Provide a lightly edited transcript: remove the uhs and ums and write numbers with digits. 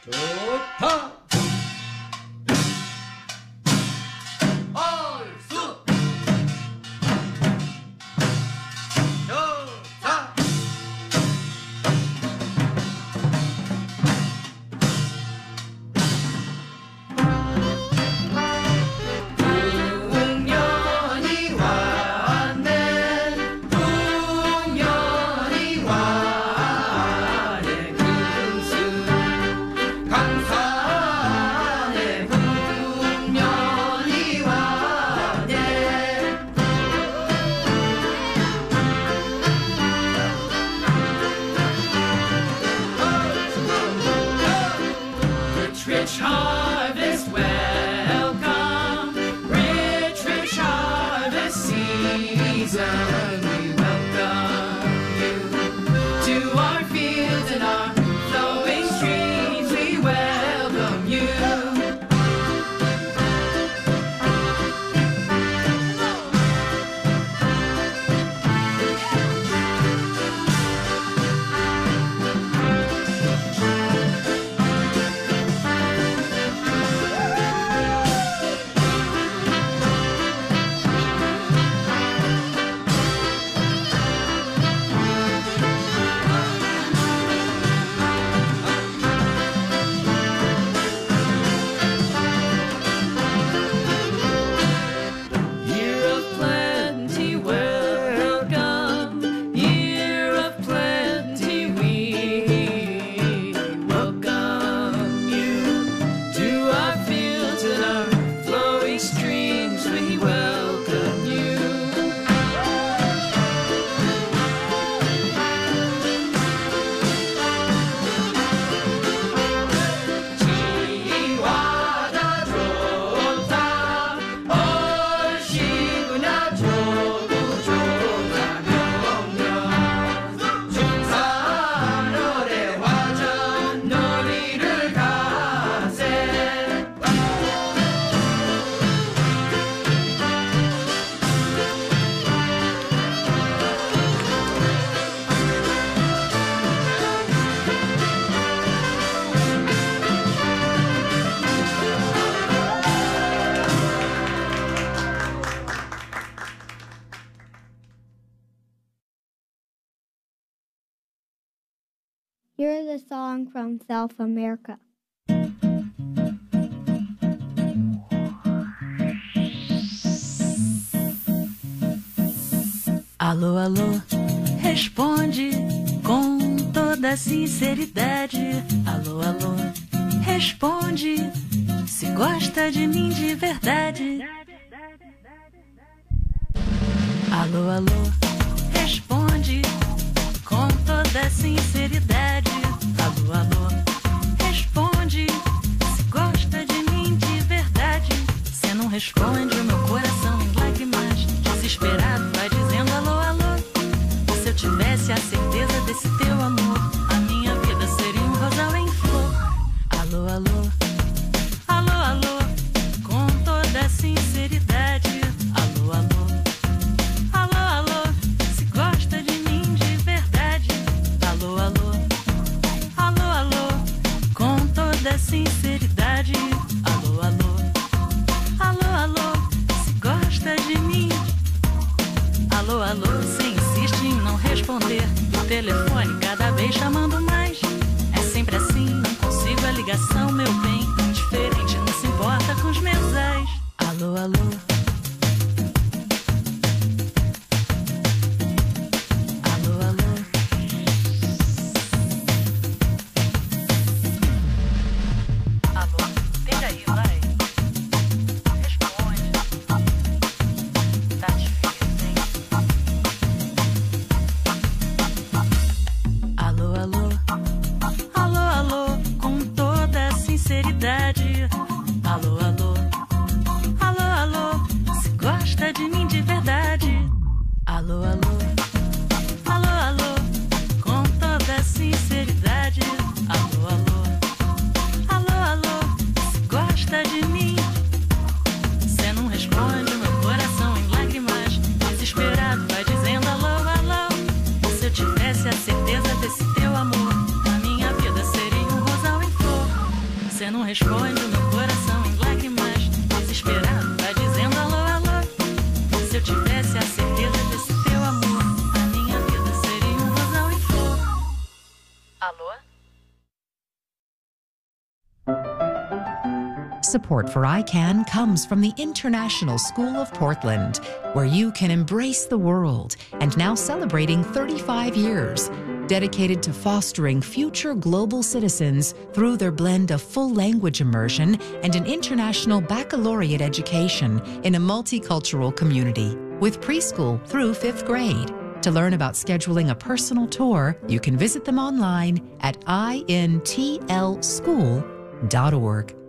좋다. Rich harvest, welcome. Rich, rich harvest season. We welcome you to our fields and our flowing streams. We welcome you. Here's a song from South America. Alô, alô, responde com toda sinceridade. Alô, alô, responde se gosta de mim de verdade. Alô, alô, responde com toda sinceridade. Alô, alô, responde se gosta de mim de verdade. Cê não responde, o meu coração em lágrimas, desesperado, vai dizendo alô, alô. Se eu tivesse a certeza desse teu amor, a minha vida seria um rosal em flor. Alô, alô, alô, alô, com toda sinceridade. Alô, alô, alô, alô, se gosta de mim de verdade. Alô, alô, alô, alô, com toda sinceridade. Alô, alô, alô, alô, se gosta de mim. Alô, alô, você insiste em não responder o telefone, cada vez chamando mais. É sempre assim, não consigo a ligação, meu bem. Indiferente, não se importa com os meus ais. Alô, alô, alô, alô. Alô, peraí, vai. Responde. Tá difícil, hein? Alô, alô, alô, alô, com toda a sinceridade. responde o meu coração em lágrimas, desesperado, tá dizendo alô, alô. Se eu tivesse a certeza desse teu amor, a minha vida seria um rosal e flor. Alô? Support for ICANN comes from the International School of Portland, where you can embrace the world, and now celebrating 35 years, dedicated to fostering future global citizens through their blend of full language immersion and an international baccalaureate education in a multicultural community, with preschool through 5th grade. To learn about scheduling a personal tour, you can visit them online at intlschool.org.